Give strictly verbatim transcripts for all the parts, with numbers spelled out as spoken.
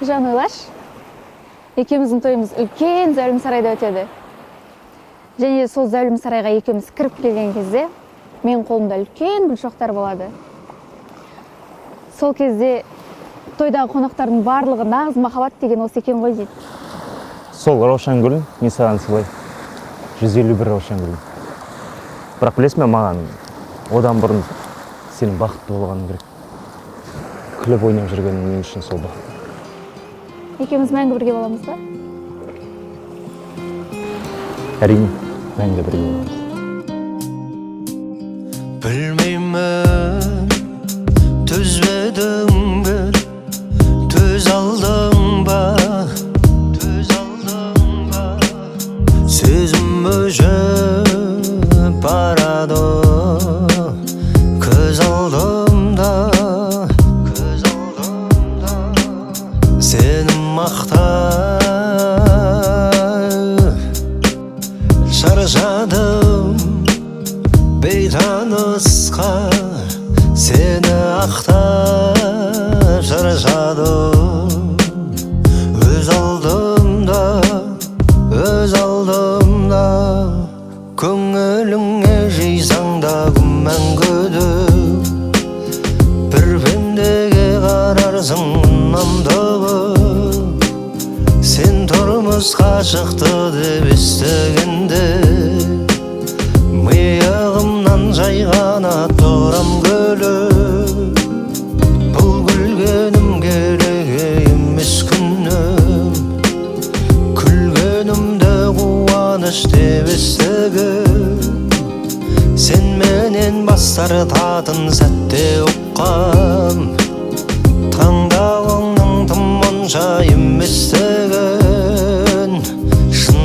Айжан Ыйлаш. Экеумүздүн тоюбуз үлкен Зәулім сарайда өтөдү. Және сол Зәулім сарайга экеумүз кирип келген кезде менин колумда үлкен гүл шоқтар болады. Сол кезде тойдагы коноктордун барлыгы нагыз махаббат деген осы экен ғой дейт. Сол Рошан гүл мен саған сыйлай. жүз элүү бир Рошан гүл. Бірақ білесің бе, маған одан бұрын сенің бақытты болғаның керек. Күліп ойнап жүргенің мен үшін сол бақыт. Екеуміз мәңгі бірге боламыз ба? Әрине, мәңгі бірге боламыз. Білмеймін, төзбедің бір, төз алдың ба, төз алдың ба, сөзім өшіп барады, көз алдымда, көз алдымда, сені мақтап шаршадым, бейтанысқа сені ақтап шаршадым, өз алдымда, өз алдымда, көңіліңе жисаң да күмән күдік, бір пендеге қарарсың намдығы, сен тұрмысқа шықты деп естігенде, миығымнан жайғана тұрам күліп, бұл күлгенім керек емес күнім, күлгенімді қуаныш деп естігіп, сен менен бастар татын сәтте ұққам, таңдауыңның тым онша еместігін, шын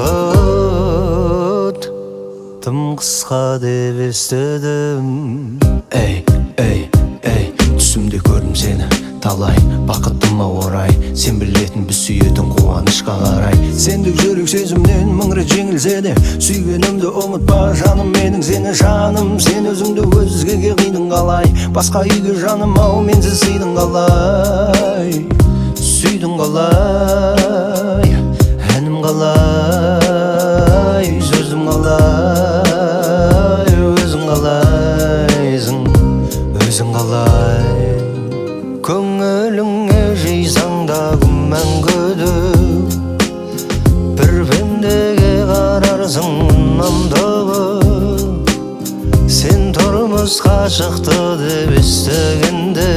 бақыт тым қысқа деп естідім. Эй, эй, эй, түсімде көрдім сені талай, бақыттыма орай, сен білетін біз сүйетін қуанышқа қарай. Сендік жүрек сезімнен мың рет жеңілсе де, сүйгенімді ұмытпа жаным менің сені жаным, сен өзіңді өзгеге қидың қалай, басқа үйге жаным ау менсіз сыйдың қалай, сүйдің қалай, әнім қалай, сөзім қалай, өзің қалайсың, өзің қалай, көңіліңе жисаң да күмән күдік, бір пендеге қарарсың намдығы, сен тұрмысқа шықты деп естігенде,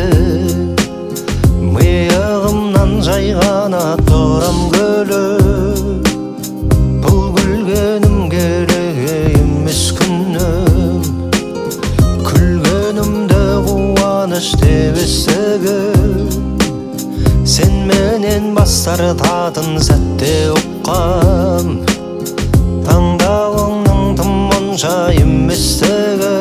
миығымнан жайғана тұрам күліп, бұл күлгенім керек емес күнім, күлгенімді қуаныш деп естігіп, сен менен бастар татын сәтте ұққам, таңдауыңның тым онша еместігін,